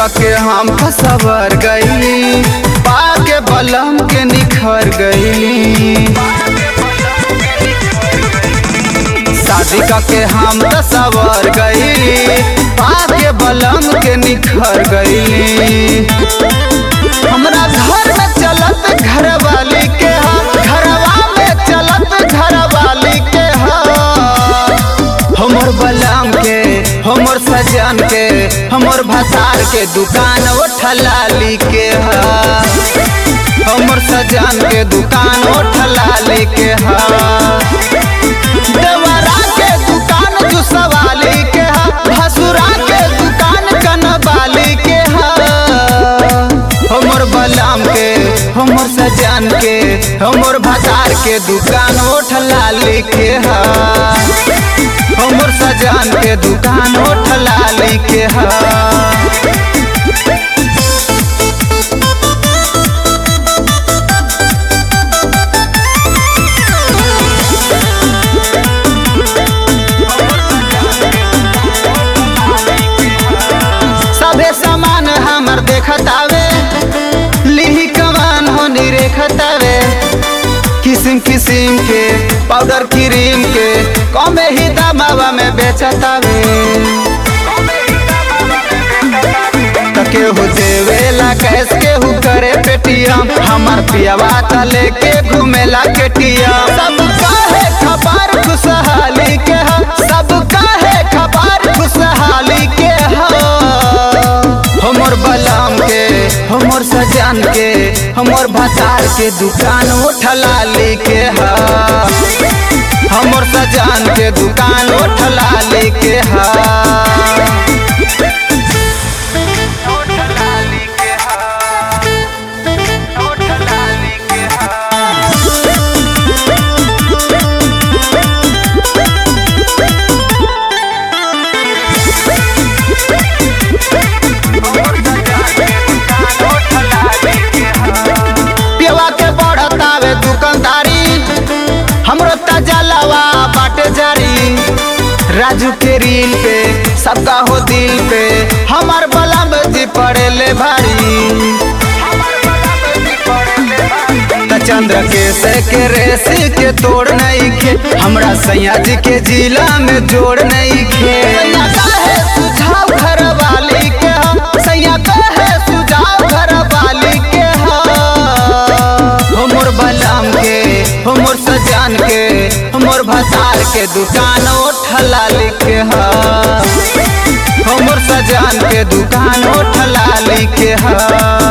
के हम सवर गईली, पाके बलम के निखर गईली। शादी के हम सवर गईली, पाके बलम के निखर गईली। हमरा घर में चलत घरवाली के घरवा में चलत घरवाली के हमर बलम के, हमर सजन के, हमर भसार के दुकान उठलाली के हमर सजन के दुकान उठलाली के देवरा के दुकान जुसवाली के भसुरा के दुकान कनवाली के हमर बलम के, हमर सजन के, हमर भसार के दुकान उठलाली के हमर सजन के दुकान उठलाली के सबे सामान हमर देखतावे, लिही कमान होनी रेखतावे। किस्म किस्म के पाउडर क्रीम के कमे ही दामवा में बेचतावे। केहू देवेला कैश केहू करे पेटीएम, हमार पियावा त लेके घूमेला केटीएम। सब काहे खबर खुशहाली के सब काहे खबर खुशहाली के हमर बलम के, हमर सजन के, हमर भसार के दुकान उठलाली के हमर सजन के दुकान उठलाली के हमरो तजलवा बाटे जारी। राजू के रील पे सबका हो दिल पे, हमार बलम जी पड़े ले भारी। चंद्र के रेसी के तोड़ नहीं खे, हमरा सैया जी के जिला में जोड़ नहीं खे। सुझाव घर वाली के सैया कहे सुझाव घर वाली के हमर बलम के, हमर सजन के, हमर भसार के दुकान उठलाली के हमर सजन के दुकान उठलाली के